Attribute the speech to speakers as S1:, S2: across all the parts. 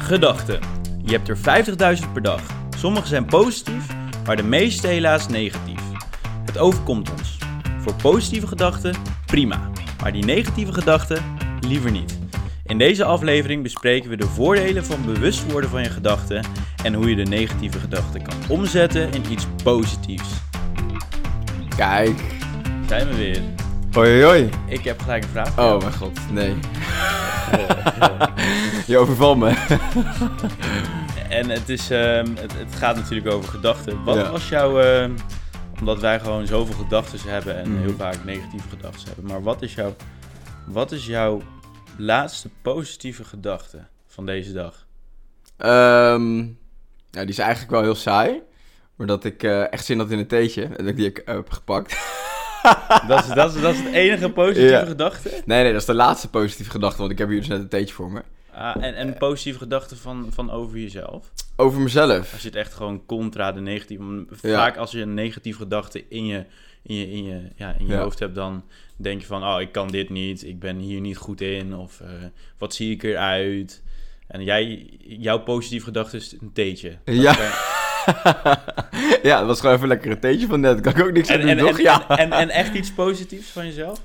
S1: Gedachten. Je hebt er 50.000 per dag. Sommige zijn positief, maar de meeste helaas negatief. Het overkomt ons. Voor positieve gedachten, prima. Maar die negatieve gedachten, liever niet. In deze aflevering bespreken we de voordelen van bewust worden van je gedachten en hoe je de negatieve gedachten kan omzetten in iets positiefs.
S2: Kijk.
S1: Zijn we weer.
S2: Hoi hoi.
S1: Ik heb gelijk een vraag.
S2: Oh mijn god, nee. Je overvalt me.
S1: En het is, het gaat natuurlijk over gedachten. Wat
S2: Ja.
S1: was jouw, omdat wij gewoon zoveel gedachten hebben en heel vaak negatieve gedachten hebben. Maar wat is jouw laatste positieve gedachte van deze dag?
S2: Ja, die is eigenlijk wel heel saai. Maar dat ik echt zin had in een theetje. En dat ik die heb gepakt.
S1: Dat is het enige positieve
S2: Ja.
S1: gedachte?
S2: Nee, dat is de laatste positieve gedachte. Want ik heb hier dus net een theetje voor me.
S1: En positieve gedachten van over jezelf?
S2: Over mezelf.
S1: Als je het echt gewoon contra de negatieve...
S2: Ja.
S1: Vaak als je een negatieve gedachte in je hoofd hebt, dan denk je van... Oh, ik kan dit niet, ik ben hier niet goed in. Of wat zie ik eruit? En jouw positieve gedachte is een theetje.
S2: Ja. Ja, dat was gewoon even lekker een theetje van net. Kan ik ook niks aan doen, toch? Ja.
S1: En echt iets positiefs van jezelf?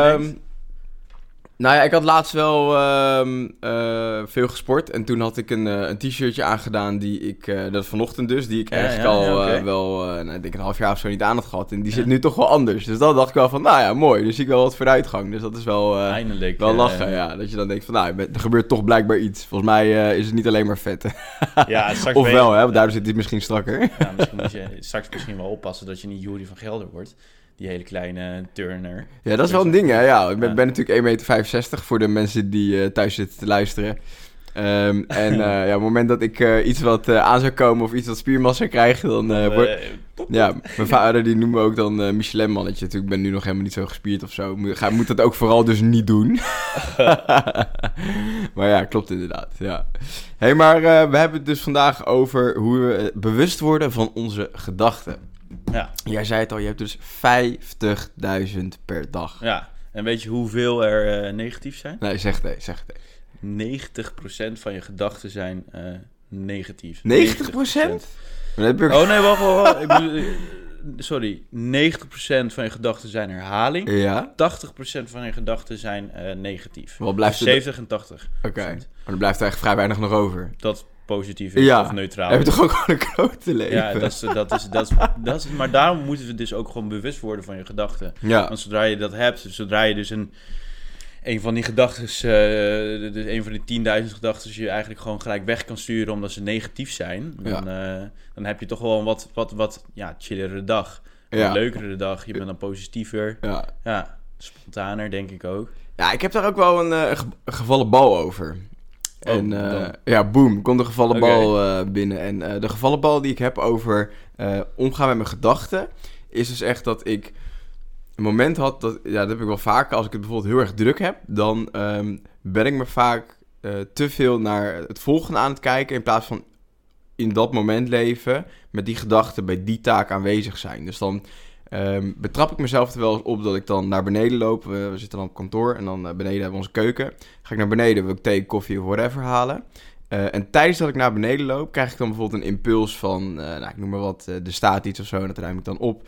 S2: Nou ja, ik had laatst wel veel gesport. En toen had ik een t-shirtje aangedaan dat vanochtend dus, die ik eigenlijk ik denk een half jaar of zo niet aan had gehad. En die zit nu toch wel anders. Dus dan dacht ik wel van, nou ja, mooi. Dus zie ik wel wat vooruitgang. Dus dat is wel,
S1: Eindelijk.
S2: wel lachen, ja. Dat je dan denkt van, nou, er gebeurt toch blijkbaar iets. Volgens mij is het niet alleen maar vet.
S1: Ja, straks
S2: Of wel, hè, want daardoor zit hij misschien strakker.
S1: Ja, misschien moet je straks wel oppassen dat je niet Joeri van Gelder wordt. Die hele kleine turner.
S2: Ja, dat is wel een ding, hè. Ja, ik ben natuurlijk 1,65 meter voor de mensen die thuis zitten te luisteren. Op het moment dat ik iets wat aan zou komen of iets wat spiermassa krijg, dan ja, mijn vader die noemt me ook dan Michelin-mannetje. Natuurlijk, ik ben nu nog helemaal niet zo gespierd of zo. Moet dat ook vooral dus niet doen. Maar ja, klopt inderdaad, ja. Hey, maar we hebben het dus vandaag over hoe we bewust worden van onze gedachten.
S1: Ja.
S2: Jij zei het al, je hebt dus 50.000 per dag.
S1: Ja, en weet je hoeveel er negatief zijn?
S2: Nee, zeg het eens.
S1: 90% van je gedachten zijn negatief.
S2: 90%? Maar dat
S1: Oh nee, wacht. Ik bedoel, sorry, 90% van je gedachten zijn herhaling.
S2: Ja?
S1: 80% van je gedachten zijn negatief.
S2: Wat blijft
S1: dus 70 en 80.
S2: Oké, maar er blijft er echt vrij weinig nog over.
S1: Dat positief is
S2: Ja,
S1: of neutraal.
S2: heb je toch ook gewoon een klote leven?
S1: Ja, dat is, maar daarom moeten we dus ook gewoon bewust worden van je gedachten.
S2: Ja.
S1: Want zodra je dat hebt, zodra je dus een van die gedachten, dus een van die 10.000 gedachten, je eigenlijk gewoon gelijk weg kan sturen omdat ze negatief zijn, dan heb je toch wel een wat chillere dag. Een leukere dag, je bent dan positiever. Ja, spontaner denk ik ook.
S2: Ja, ik heb daar ook wel een gevallen bal over. Boom, komt een gevallen bal binnen. En de gevallen bal die ik heb over omgaan met mijn gedachten, is dus echt dat ik een moment had, dat heb ik wel vaker, als ik het bijvoorbeeld heel erg druk heb, dan ben ik me vaak te veel naar het volgende aan het kijken, in plaats van in dat moment leven, met die gedachten bij die taak aanwezig zijn. Dus dan betrap ik mezelf er wel eens op dat ik dan naar beneden loop. We zitten dan op kantoor en dan beneden hebben we onze keuken. Ga ik naar beneden, wil ik thee, koffie of whatever halen. En tijdens dat ik naar beneden loop, krijg ik dan bijvoorbeeld een impuls van, ik noem maar wat, er staat iets of zo en dat ruim ik dan op.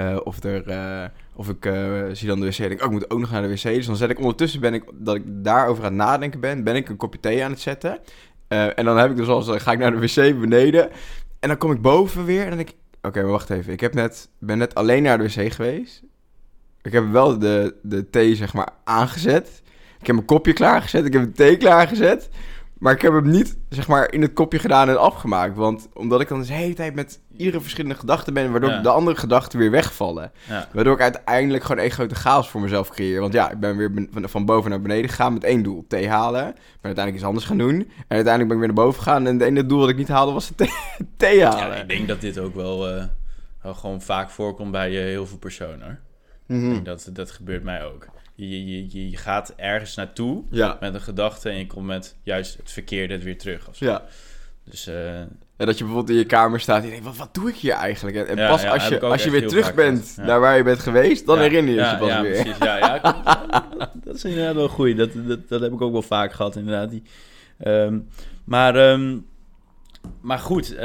S2: Of ik zie dan de wc en denk, ik moet ook nog naar de wc. Dus dan zet ik ondertussen, dat ik daarover aan het nadenken ben ik een kopje thee aan het zetten. En dan heb ik dus ga ik naar de wc beneden en dan kom ik boven weer en dan denk ik, oké, maar wacht even. Ik ben net alleen naar de wc geweest. Ik heb wel de thee, zeg maar, aangezet. Ik heb mijn kopje klaargezet. Ik heb de thee klaargezet. Maar ik heb hem niet, zeg maar, in het kopje gedaan en afgemaakt. Want omdat ik dan dus de hele tijd met iedere verschillende gedachten ben, waardoor de andere gedachten weer wegvallen. Ja. Waardoor ik uiteindelijk gewoon één grote chaos voor mezelf creëer. Want ja, ik ben weer van boven naar beneden gegaan met één doel. Thee halen. Ik ben uiteindelijk iets anders gaan doen. En uiteindelijk ben ik weer naar boven gegaan. En het ene doel dat ik niet haalde was de thee halen.
S1: Ja, ik denk dat dit ook wel gewoon vaak voorkomt bij heel veel personen, hoor. Mm-hmm. Ik denk dat gebeurt mij ook. Je gaat ergens naartoe met een gedachte en je komt met juist het verkeerde weer terug. Of zo. Ja. Dus,
S2: en dat je bijvoorbeeld in je kamer staat en je denkt, wat doe ik hier eigenlijk? En pas als je weer terug bent naar waar je bent geweest, dan herinner je je pas weer.
S1: Precies. Dat is inderdaad wel goed. Dat heb ik ook wel vaak gehad, inderdaad. Maar goed,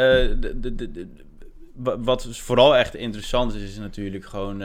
S1: wat vooral echt interessant is natuurlijk gewoon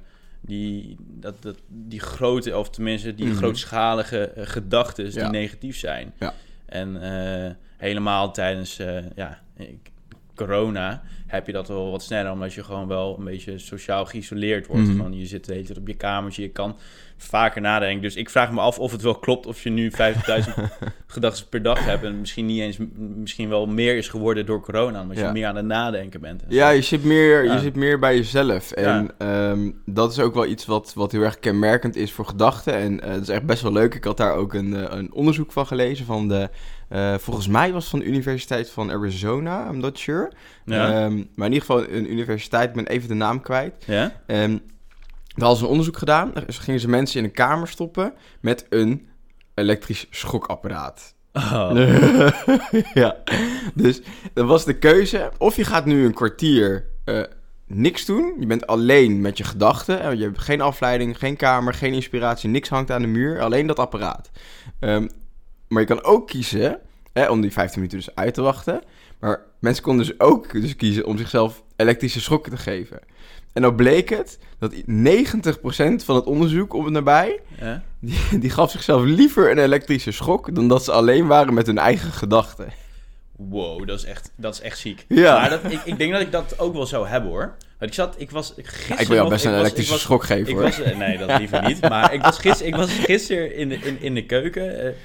S1: die grote, of tenminste die grootschalige gedachten die negatief zijn. Ja. En helemaal tijdens corona heb je dat wel wat sneller, omdat je gewoon wel een beetje sociaal geïsoleerd wordt. Gewoon, je zit de hele tijd op je kamertje, je kan vaker nadenken. Dus ik vraag me af of het wel klopt of je nu 50.000 gedachten per dag hebt en misschien wel meer is geworden door corona, omdat je meer aan het nadenken bent.
S2: Ja, je zit meer bij jezelf. En dat is ook wel iets wat heel erg kenmerkend is voor gedachten. En dat is echt best wel leuk. Ik had daar ook een onderzoek van gelezen van volgens mij was het van de Universiteit van Arizona, I'm not sure. Ja. Maar in ieder geval een universiteit, ik ben even de naam kwijt. Ja? Daar hadden ze een onderzoek gedaan. Daar gingen ze mensen in een kamer stoppen met een elektrisch schokapparaat. Oh. Ja, dus dan was de keuze, of je gaat nu een kwartier niks doen. Je bent alleen met je gedachten. Je hebt geen afleiding, geen kamer, geen inspiratie, niks hangt aan de muur. Alleen dat apparaat. Maar je kan ook kiezen om die 15 minuten dus uit te wachten. Maar mensen konden dus ook kiezen om zichzelf elektrische schokken te geven. En dan bleek het dat 90% van het onderzoek om het nabij, die gaf zichzelf liever een elektrische schok dan dat ze alleen waren met hun eigen gedachten.
S1: Wow, dat is echt ziek. Ja. Maar ik denk dat ik dat ook wel zou hebben, hoor. Want ik was gisteren... ik
S2: wil jou best een elektrische schok geven, hoor.
S1: Nee, dat liever niet. Maar ik was gisteren in de keuken.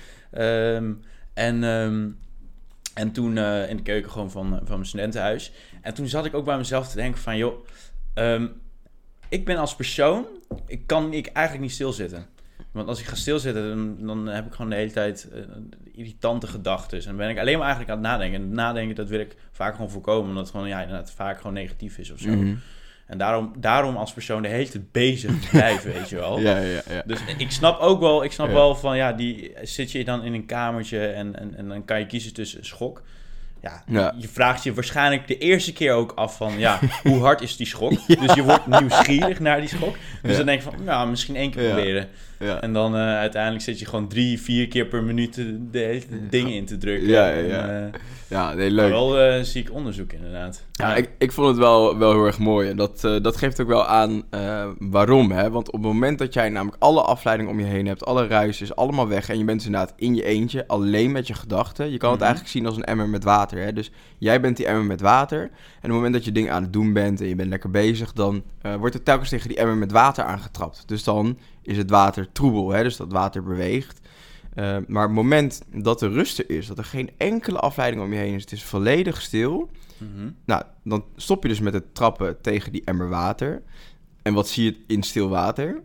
S1: En toen in de keuken gewoon van mijn studentenhuis. En toen zat ik ook bij mezelf te denken van, joh, ik ben als persoon, kan eigenlijk niet stilzitten. Want als ik ga stilzitten, dan heb ik gewoon de hele tijd irritante gedachten. En dan ben ik alleen maar eigenlijk aan het nadenken. En nadenken, dat wil ik vaak gewoon voorkomen, omdat het gewoon, inderdaad vaak gewoon negatief is of zo. Mm-hmm. En daarom als persoon de hele tijd bezig blijven, weet je wel. Ja. Dus ik snap ook wel van, zit je dan in een kamertje en dan kan je kiezen tussen een schok. Ja, je vraagt je waarschijnlijk de eerste keer ook af van, hoe hard is die schok? Ja. Dus je wordt nieuwsgierig naar die schok. Dus dan denk je van, misschien 1 keer proberen. Ja. En dan uiteindelijk zit je gewoon 3-4 keer per minuut de hele dingen in te drukken. Nee, leuk. Maar wel ziek onderzoek, inderdaad.
S2: Ja, ik vond het wel heel erg mooi. En dat geeft ook wel aan waarom, hè? Want op het moment dat jij namelijk alle afleiding om je heen hebt, alle ruis is allemaal weg en je bent inderdaad in je eentje, alleen met je gedachten. Je kan het eigenlijk zien als een emmer met water, hè? Dus jij bent die emmer met water. En op het moment dat je dingen aan het doen bent en je bent lekker bezig, dan wordt er telkens tegen die emmer met water aangetrapt. Dus dan is het water troebel, hè? Dus dat water beweegt. Maar het moment dat er rust er is, dat er geen enkele afleiding om je heen is, het is volledig stil. Mm-hmm. Nou, dan stop je dus met het trappen tegen die emmer water. En wat zie je in stil water?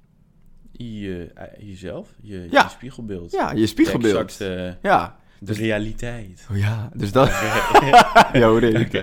S1: Jezelf, je spiegelbeeld.
S2: Ja, je spiegelbeeld.
S1: Exact, de realiteit.
S2: Oh ja, dus dat... ja, hoe deed ik?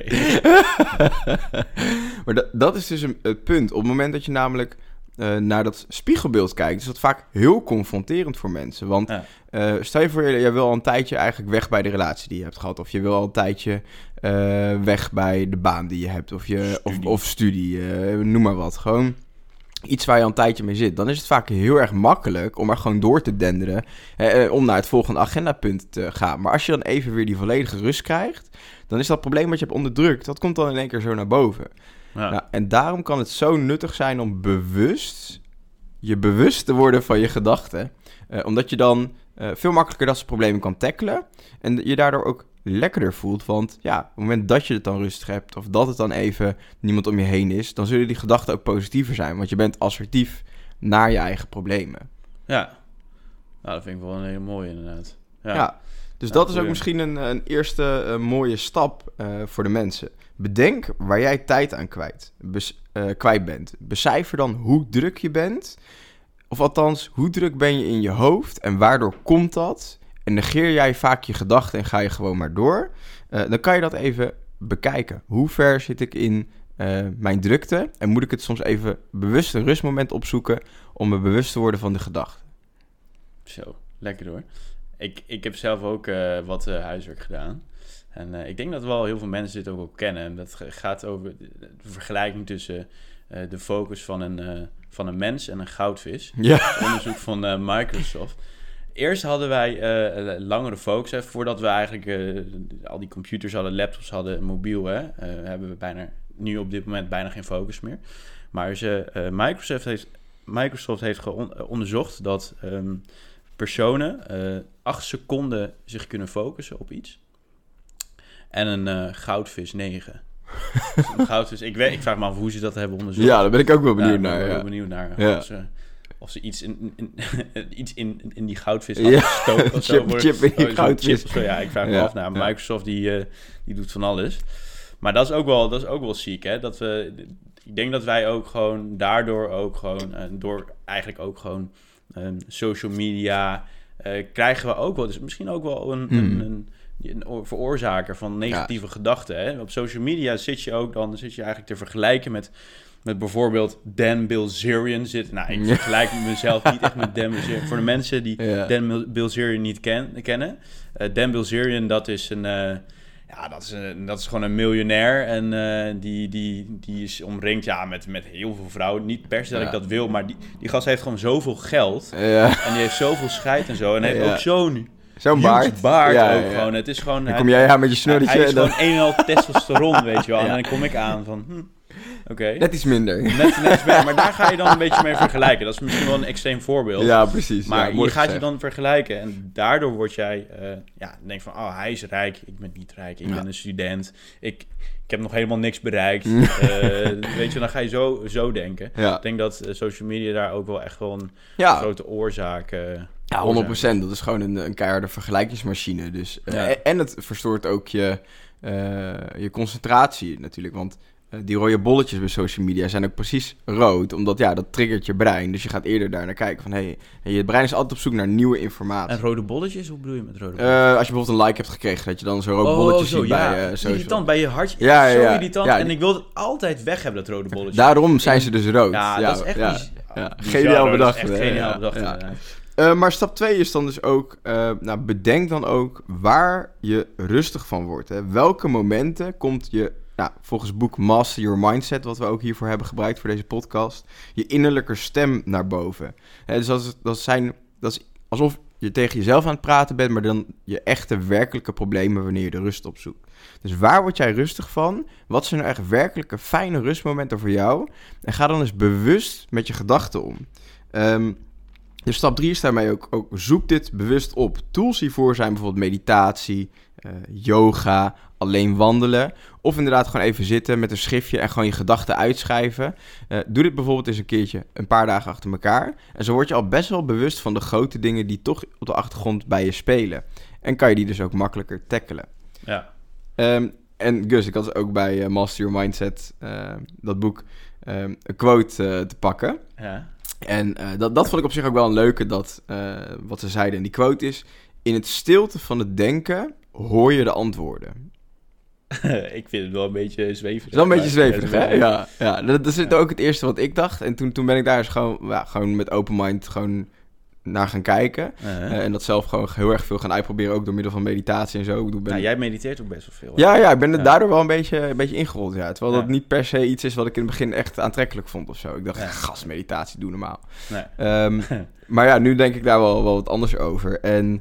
S2: Maar dat is dus het punt. Op het moment dat je namelijk naar dat spiegelbeeld kijkt, is dat vaak heel confronterend voor mensen. Want stel je voor, jij wil al een tijdje eigenlijk weg bij de relatie die je hebt gehad. Of je wil al een tijdje weg bij de baan die je hebt. Of studie, noem maar wat. Gewoon iets waar je al een tijdje mee zit. Dan is het vaak heel erg makkelijk om er gewoon door te denderen. Om naar het volgende agendapunt te gaan. Maar als je dan even weer die volledige rust krijgt, dan is dat probleem wat je hebt onderdrukt, dat komt dan in één keer zo naar boven. Ja. Nou, en daarom kan het zo nuttig zijn om bewust te worden van je gedachten. Omdat je dan veel makkelijker dat soort problemen kan tackelen. En je daardoor ook lekkerder voelt. Want op het moment dat je het dan rustig hebt, of dat het dan even niemand om je heen is, dan zullen die gedachten ook positiever zijn. Want je bent assertief naar je eigen problemen.
S1: Ja, nou, dat vind ik wel een hele mooie inderdaad.
S2: Ja, dus dat is ook misschien een eerste mooie stap voor de mensen. Bedenk waar jij tijd aan kwijt bent. Becijfer dan hoe druk je bent. Of althans, hoe druk ben je in je hoofd en waardoor komt dat? En negeer jij vaak je gedachten en ga je gewoon maar door? Dan kan je dat even bekijken. Hoe ver zit ik in mijn drukte? En moet ik het soms even bewust een rustmoment opzoeken om me bewust te worden van de gedachten?
S1: Zo, lekker hoor. Ik heb zelf ook wat huiswerk gedaan. En ik denk dat wel heel veel mensen dit ook wel kennen. En dat gaat over de vergelijking tussen de focus van een mens en een goudvis. Ja. Onderzoek van Microsoft. eerst hadden wij langere focus. Hè, voordat we eigenlijk al die computers hadden, laptops hadden, mobiel. Hebben we nu op dit moment bijna geen focus meer. Maar Microsoft heeft onderzocht dat personen 8 seconden zich kunnen focussen op iets. En een goudvis 9. Dus een goudvis, ik vraag me af hoe ze dat hebben onderzocht.
S2: Ja, daar ben ik ook wel benieuwd naar.
S1: Ik ben
S2: ja.
S1: wel benieuwd naar.
S2: Ja.
S1: Of ze iets in die goudvis hadden gestoken of zo.
S2: Chip in die goudvis.
S1: Of zo. Ja, ik vraag me af. Nou, Microsoft die doet van alles. Maar dat is ook wel ziek, hè. Ik denk dat wij ook gewoon daardoor ook gewoon... door eigenlijk ook gewoon social media... krijgen we ook wel... Dus misschien ook wel een veroorzaker van negatieve gedachten. Hè? Op social media zit je eigenlijk te vergelijken met bijvoorbeeld Dan Bilzerian. Ik vergelijk mezelf niet echt met Dan Bilzerian. Voor de mensen die Dan Bilzerian niet kennen. Dan Bilzerian, dat is dat is gewoon een miljonair. En die is omringd met heel veel vrouwen. Niet per se dat ik dat wil, maar die gast heeft gewoon zoveel geld. Ja. En die heeft zoveel scheid en zo. En heeft ook zo'n baard ook gewoon. Het is gewoon...
S2: Dan kom jij met je snorretje.
S1: Hij is gewoon een en al testosteron, weet je wel. En dan kom ik aan van... Oké.
S2: Net iets minder.
S1: Net iets minder. Maar daar ga je dan een beetje mee vergelijken. Dat is misschien wel een extreem voorbeeld.
S2: Ja, precies.
S1: Maar je gaat je dan vergelijken. En daardoor word jij... denk van... Oh, hij is rijk. Ik ben niet rijk. Ik ben een student. Ik heb nog helemaal niks bereikt. Weet je, dan ga je zo denken. Ja. Ik denk dat social media daar ook wel echt wel een grote oorzaak...
S2: Ja, 100%. Dat is gewoon een keiharde vergelijkingsmachine. Dus, en het verstoort ook je concentratie natuurlijk. Want die rode bolletjes bij social media zijn ook precies rood. Omdat dat triggert je brein. Dus je gaat eerder daar naar kijken van... je brein is altijd op zoek naar nieuwe informatie.
S1: En rode bolletjes? Hoe bedoel je met rode bolletjes?
S2: Als je bijvoorbeeld een like hebt gekregen... dat je dan zo'n rode bolletjes ziet bij...
S1: irritant bij je hartje. Zo irritant. Ja, en ik wil het altijd weg hebben, dat rode bolletje.
S2: Daarom zijn ze dus rood.
S1: Ja, dat is echt
S2: geniaal bedacht.
S1: Echt geniaal bedacht.
S2: Maar stap 2 is dan dus ook... bedenk dan ook waar je rustig van wordt. Hè. Welke momenten komt je... volgens het boek Master Your Mindset... wat we ook hiervoor hebben gebruikt voor deze podcast... je innerlijke stem naar boven. Hè, dus dat is alsof je tegen jezelf aan het praten bent... maar dan je echte werkelijke problemen... wanneer je de rust opzoekt. Dus waar word jij rustig van? Wat zijn nou echt werkelijke fijne rustmomenten voor jou? En ga dan eens bewust met je gedachten om. Dus stap 3 is daarmee ook zoek dit bewust op. Tools hiervoor zijn bijvoorbeeld meditatie, yoga, alleen wandelen. Of inderdaad gewoon even zitten met een schriftje en gewoon je gedachten uitschrijven. Doe dit bijvoorbeeld eens een keertje, een paar dagen achter elkaar. En zo word je al best wel bewust van de grote dingen die toch op de achtergrond bij je spelen. En kan je die dus ook makkelijker tackelen.
S1: Ja.
S2: En Gus, ik had ook bij Master Your Mindset, dat boek, een quote te pakken.
S1: Ja.
S2: En dat vond ik op zich ook wel een leuke, wat ze zeiden. En die quote is... In het stilte van het denken hoor je de antwoorden.
S1: Ik vind het wel een beetje zweverig. Het
S2: is wel een beetje zweverig, hè? Ja. Dat is ook het eerste wat ik dacht. En toen ben ik daar eens gewoon met open mind gewoon naar gaan kijken. En dat zelf gewoon heel erg veel gaan uitproberen. Ook door middel van meditatie en zo.
S1: Jij mediteert ook best wel veel.
S2: Ja, ik ben er daardoor wel een beetje ingerold. Ja. Terwijl dat niet per se iets is wat ik in het begin echt aantrekkelijk vond of zo. Ik dacht, gastmeditatie, doe normaal. Nee. Maar nu denk ik daar wel wat anders over. En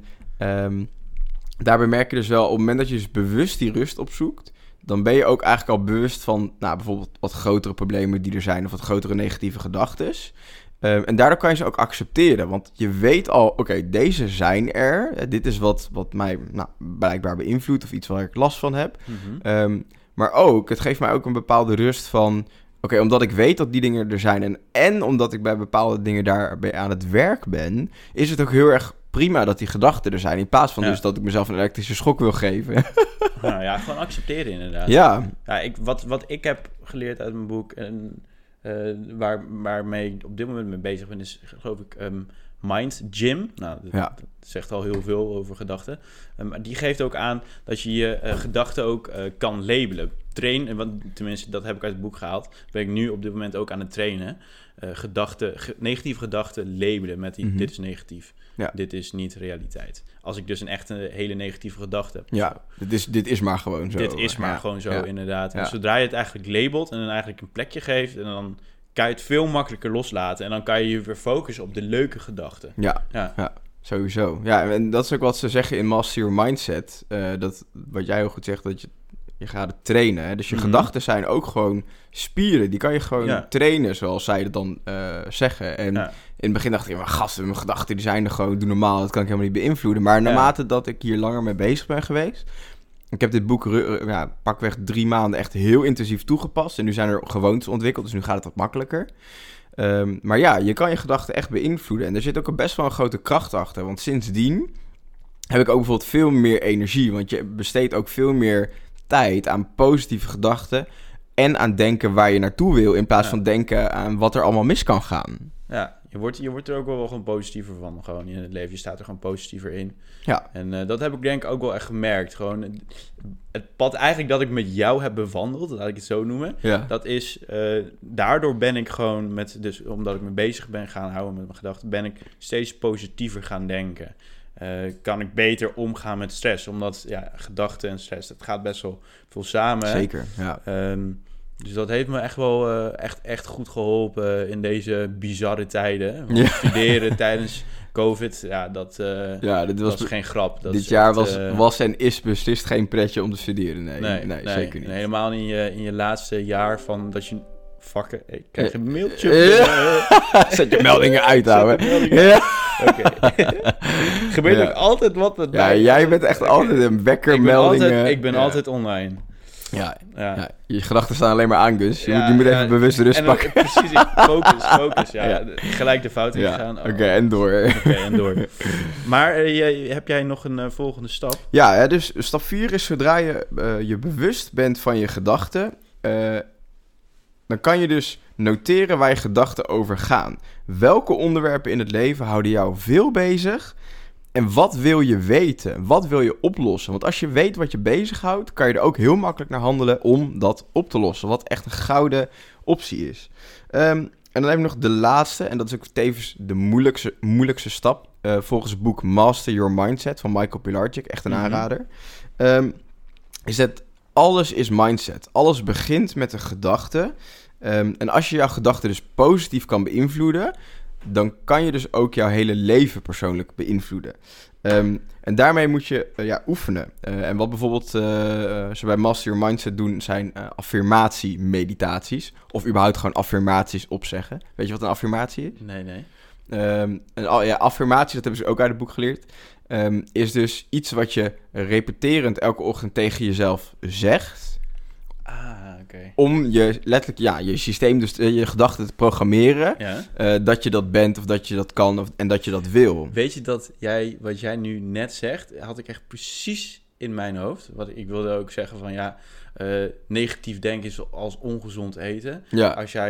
S2: daarbij merk je dus wel, op het moment dat je dus bewust die rust opzoekt... dan ben je ook eigenlijk al bewust van bijvoorbeeld wat grotere problemen die er zijn... of wat grotere negatieve gedachten. En daardoor kan je ze ook accepteren. Want je weet al, oké, deze zijn er. Dit is wat mij blijkbaar beïnvloedt of iets waar ik last van heb. Mm-hmm. Maar ook, het geeft mij ook een bepaalde rust van... Oké, omdat ik weet dat die dingen er zijn... en omdat ik bij bepaalde dingen daarbij aan het werk ben... is het ook heel erg prima dat die gedachten er zijn... in plaats van dus dat ik mezelf een elektrische schok wil geven.
S1: Nou ja, gewoon accepteren inderdaad.
S2: Ja.
S1: Wat ik heb geleerd uit mijn boek... en waarmee ik op dit moment mee bezig ben... is geloof ik Mind Gym. Nou, dat zegt al heel veel over gedachten. Maar die geeft ook aan dat je je gedachten ook kan labelen. Tenminste, dat heb ik uit het boek gehaald. Ben ik nu op dit moment ook aan het trainen. Negatieve gedachten labelen met die dit is negatief. Ja. Dit is niet realiteit. Als ik dus een hele negatieve gedachte heb.
S2: Ja, dit is maar gewoon zo.
S1: Dit is maar gewoon zo, inderdaad. En zodra je het eigenlijk labelt en dan eigenlijk een plekje geeft... en dan kan je het veel makkelijker loslaten. En dan kan je je weer focussen op de leuke gedachten.
S2: Ja. Sowieso. Ja, en dat is ook wat ze zeggen in Master Your Mindset. Dat, wat jij heel goed zegt, dat je gaat het trainen. Hè? Dus je gedachten zijn ook gewoon spieren. Die kan je gewoon trainen, zoals zij dat dan zeggen. En in het begin dacht ik, maar gasten, mijn gedachten die zijn er gewoon, doe normaal. Dat kan ik helemaal niet beïnvloeden. Maar naarmate dat ik hier langer mee bezig ben geweest... Ik heb dit boek pakweg 3 maanden echt heel intensief toegepast. En nu zijn er gewoontes ontwikkeld, dus nu gaat het wat makkelijker. Maar ja, je kan je gedachten echt beïnvloeden. En er zit ook best wel een grote kracht achter. Want sindsdien heb ik ook bijvoorbeeld veel meer energie. Want je besteedt ook veel meer tijd aan positieve gedachten... en aan denken waar je naartoe wil... in plaats van denken aan wat er allemaal mis kan gaan.
S1: Ja, je wordt er ook wel gewoon positiever van, gewoon in het leven. Je staat er gewoon positiever in.
S2: Ja.
S1: En dat heb ik denk ik ook wel echt gemerkt. Gewoon het pad eigenlijk dat ik met jou heb bewandeld, laat ik het zo noemen.
S2: Ja.
S1: Dat is, daardoor ben ik gewoon dus omdat ik me bezig ben gaan houden met mijn gedachten, ben ik steeds positiever gaan denken. Kan ik beter omgaan met stress. Omdat gedachten en stress, dat gaat best wel veel samen.
S2: Zeker, ja.
S1: Dus dat heeft me echt wel echt goed geholpen in deze bizarre tijden. Want studeren tijdens COVID, dat was geen grap.
S2: Dit jaar was en is beslist geen pretje om te studeren. Nee, zeker niet.
S1: Nee, helemaal in je laatste jaar van dat je vakken... Ik krijg een mailtje.
S2: Zet je meldingen uit, houden.
S1: Oké. Gebeurt ook altijd wat met mij.
S2: Jij bent echt altijd een wekkermelding.
S1: Ik ben altijd online.
S2: Ja, je gedachten staan alleen maar aan, Gus. Je moet even bewust rust pakken.
S1: Precies, focus. Gelijk de fout ingegaan.
S2: Oké, en door.
S1: Maar heb jij nog een volgende stap?
S2: Ja, dus stap 4 is zodra je bewust bent van je gedachten... dan kan je dus noteren waar je gedachten over gaan. Welke onderwerpen in het leven houden jou veel bezig... En wat wil je weten? Wat wil je oplossen? Want als je weet wat je bezighoudt, kan je er ook heel makkelijk naar handelen om dat op te lossen. Wat echt een gouden optie is. En dan heb ik nog de laatste, en dat is ook tevens de moeilijkste stap. Volgens het boek Master Your Mindset van Michael Pilarczyk, echt een aanrader. Is dat alles is mindset. Alles begint met een gedachte. En als je jouw gedachten dus positief kan beïnvloeden... dan kan je dus ook jouw hele leven persoonlijk beïnvloeden. En daarmee moet je oefenen. En wat bijvoorbeeld ze bij Master Your Mindset doen... zijn affirmatie-meditaties. Of überhaupt gewoon affirmaties opzeggen. Weet je wat een affirmatie is?
S1: Nee.
S2: Affirmatie, dat hebben ze ook uit het boek geleerd... is dus iets wat je repeterend elke ochtend tegen jezelf zegt...
S1: Okay.
S2: Om je letterlijk, je systeem, dus je gedachten te programmeren, dat je dat bent of dat je dat kan en dat je dat wil.
S1: Weet je dat wat jij nu net zegt, had ik echt precies in mijn hoofd. Ik wilde ook zeggen van negatief denken is als ongezond eten.
S2: Ja.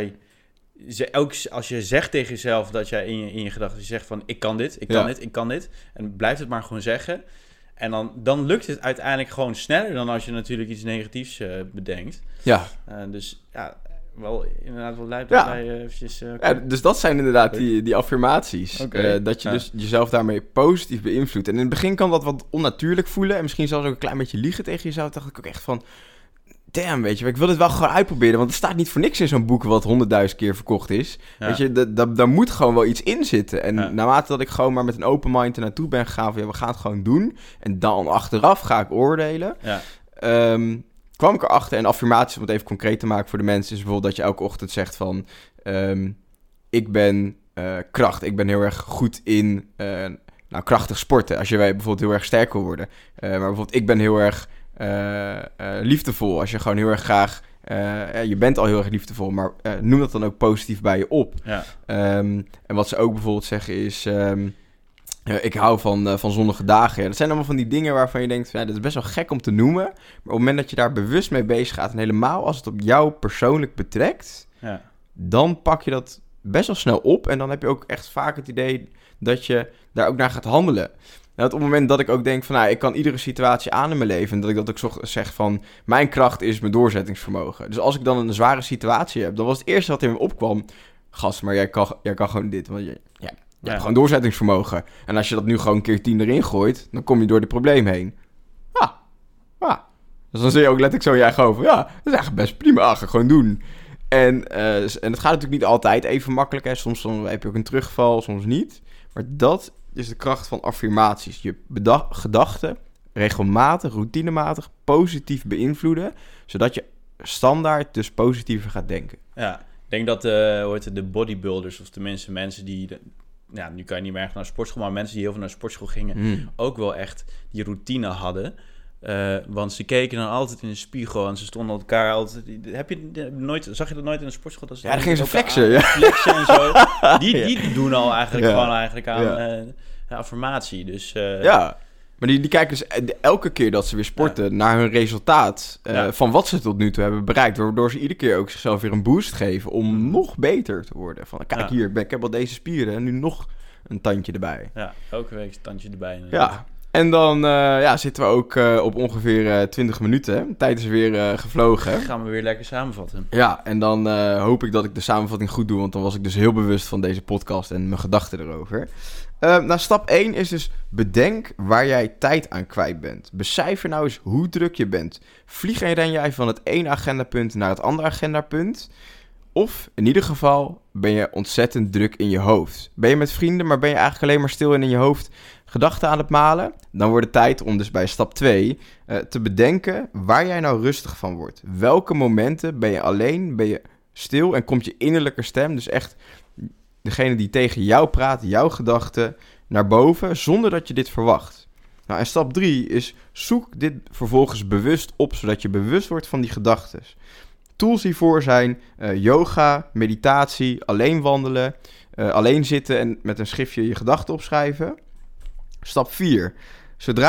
S1: Als je zegt tegen jezelf dat jij in je gedachten zegt van ik kan dit, ik kan dit. En blijf het maar gewoon zeggen. En dan lukt het uiteindelijk gewoon sneller dan als je natuurlijk iets negatiefs bedenkt.
S2: Ja.
S1: Dus wel inderdaad wel leuk dat wij eventjes...
S2: Dus dat zijn inderdaad die affirmaties.
S1: Okay.
S2: Dat je dus jezelf daarmee positief beïnvloedt. En in het begin kan dat wat onnatuurlijk voelen. En misschien zelfs ook een klein beetje liegen tegen jezelf. Dacht ik ook echt van... Damn, weet je, ik wil dit wel gewoon uitproberen. Want er staat niet voor niks in zo'n boek wat 100.000 keer verkocht is. Ja. Weet je, daar moet gewoon wel iets in zitten. En naarmate dat ik gewoon maar met een open mind er naartoe ben gegaan van... we gaan het gewoon doen. En dan achteraf ga ik oordelen.
S1: Ja.
S2: Kwam ik erachter. En affirmaties, om het even concreet te maken voor de mensen... is bijvoorbeeld dat je elke ochtend zegt van... ik ben kracht. Ik ben heel erg goed in krachtig sporten. Als je bijvoorbeeld heel erg sterk wil worden. Maar bijvoorbeeld ik ben heel erg... liefdevol, als je gewoon heel erg graag... je bent al heel erg liefdevol, maar noem dat dan ook positief bij je op.
S1: Ja.
S2: En wat ze ook bijvoorbeeld zeggen is... ik hou van zonnige dagen. Ja, dat zijn allemaal van die dingen waarvan je denkt... dat is best wel gek om te noemen. Maar op het moment dat je daar bewust mee bezig gaat... en helemaal als het op jou persoonlijk betrekt... dan pak je dat best wel snel op. En dan heb je ook echt vaak het idee... dat je daar ook naar gaat handelen. Nou, op het moment dat ik ook denk van... ik kan iedere situatie aan in mijn leven... en dat ik dat ook zeg van... mijn kracht is mijn doorzettingsvermogen. Dus als ik dan een zware situatie heb... dan was het eerste wat in me opkwam... gast, maar jij kan gewoon dit. Want je hebt gewoon doorzettingsvermogen. En als je dat nu gewoon een keer 10 erin gooit... dan kom je door dit probleem heen. Dus dan zie je ook letterlijk zo in je eigen hoofd... dat is eigenlijk best prima, ga gewoon doen. En het gaat natuurlijk niet altijd even makkelijk. Hè. Soms dan heb je ook een terugval, soms niet. Maar dat is de kracht van affirmaties. Je gedachten regelmatig, routinematig, positief beïnvloeden, zodat je standaard dus positiever gaat denken.
S1: Ja, ik denk dat de bodybuilders, of tenminste mensen die... nu kan je niet meer echt naar de sportschool, maar mensen die heel veel naar de sportschool gingen, ook wel echt die routine hadden. Want ze keken dan altijd in de spiegel en ze stonden elkaar altijd... Zag je dat nooit in de sportschool? Dat
S2: dan gingen ze flexen.
S1: Flexen en zo. Die doen al eigenlijk gewoon aan affirmatie. Dus,
S2: maar die kijken dus elke keer dat ze weer sporten naar hun resultaat van wat ze tot nu toe hebben bereikt. Waardoor ze iedere keer ook zichzelf weer een boost geven om nog beter te worden. Van kijk hier, ik heb al deze spieren en nu nog een tandje erbij.
S1: Ja, elke week een tandje erbij.
S2: Ja. En dan zitten we ook op ongeveer 20 minuten. De tijd is weer gevlogen.
S1: Dan gaan we weer lekker samenvatten.
S2: Ja, en dan hoop ik dat ik de samenvatting goed doe. Want dan was ik dus heel bewust van deze podcast en mijn gedachten erover. Stap 1 is dus bedenk waar jij tijd aan kwijt bent. Becijfer nou eens hoe druk je bent. Vlieg en ren jij van het ene agendapunt naar het andere agendapunt? Of in ieder geval ben je ontzettend druk in je hoofd. Ben je met vrienden, maar ben je eigenlijk alleen maar stil en in je hoofd gedachten aan het malen? Dan wordt het tijd om dus bij stap 2 te bedenken waar jij nou rustig van wordt. Welke momenten ben je alleen, ben je stil en komt je innerlijke stem, dus echt degene die tegen jou praat, jouw gedachten, naar boven, zonder dat je dit verwacht. Nou, en stap 3 is zoek dit vervolgens bewust op, zodat je bewust wordt van die gedachten. Tools hiervoor zijn yoga, meditatie, alleen wandelen, alleen zitten en met een schriftje je gedachten opschrijven. Stap 4. Zodra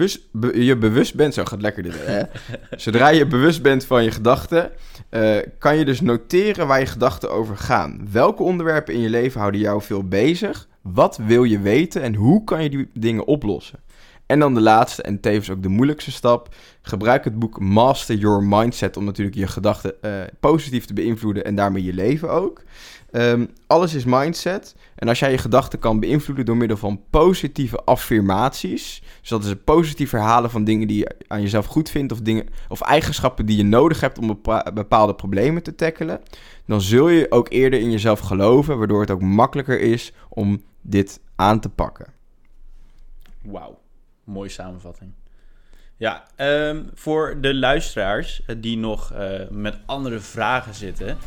S2: je bewust bent... Zo gaat lekker dit, hè? Zodra je bewust bent van je gedachten, kan je dus noteren waar je gedachten over gaan. Welke onderwerpen in je leven houden jou veel bezig? Wat wil je weten en hoe kan je die dingen oplossen? En dan de laatste en tevens ook de moeilijkste stap. Gebruik het boek Master Your Mindset om natuurlijk je gedachten positief te beïnvloeden en daarmee je leven ook. Alles is mindset. En als jij je gedachten kan beïnvloeden door middel van positieve affirmaties, dus dat is het positief herhalen van dingen die je aan jezelf goed vindt of eigenschappen die je nodig hebt om bepaalde problemen te tackelen, dan zul je ook eerder in jezelf geloven, waardoor het ook makkelijker is om dit aan te pakken.
S1: Wauw. Mooie samenvatting. Ja, voor de luisteraars die nog met andere vragen zitten,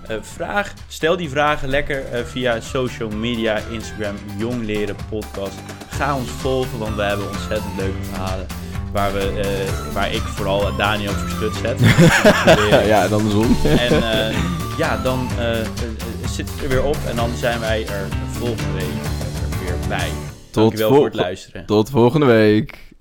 S1: stel die vragen lekker via social media, Instagram, Jong Leren Podcast. Ga ons volgen, want we hebben ontzettend leuke verhalen waar ik vooral Daniel verstut zet.
S2: Ja, dan de zon.
S1: En dan zit het er weer op en dan zijn wij er volgende week weer bij. Dankjewel voor het luisteren.
S2: Tot volgende week.